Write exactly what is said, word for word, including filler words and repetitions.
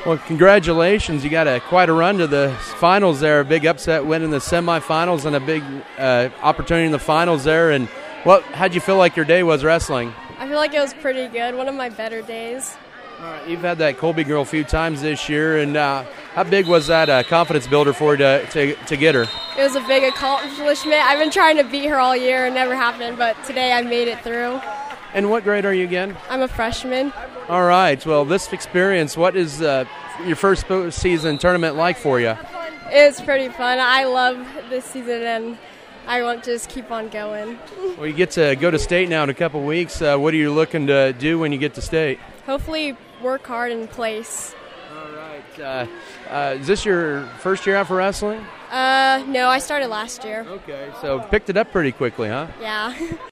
Well, congratulations. You got a quite a run to the finals there. A big upset win in the semifinals and a big uh, opportunity in the finals there. And what? How'd you feel like your day was wrestling? I feel like it was pretty good. One of my better days. All right, you've had that Colby girl a few times this year, and uh, how big was that uh, confidence builder for you to, to to get her? It was a big accomplishment. I've been trying to beat her all year. It never happened, but today I made it through. And what grade are you again? I'm a freshman. All right. Well, this experience, what is uh, your first season tournament like for you? It's pretty fun. I love this season, and I want to just keep on going. Well, you get to go to state now in a couple weeks. Uh, what are you looking to do when you get to state? Hopefully work hard and place. All right. Uh, uh, is this your first year out for wrestling? Uh, no, I started last year. Okay, so picked it up pretty quickly, huh? Yeah.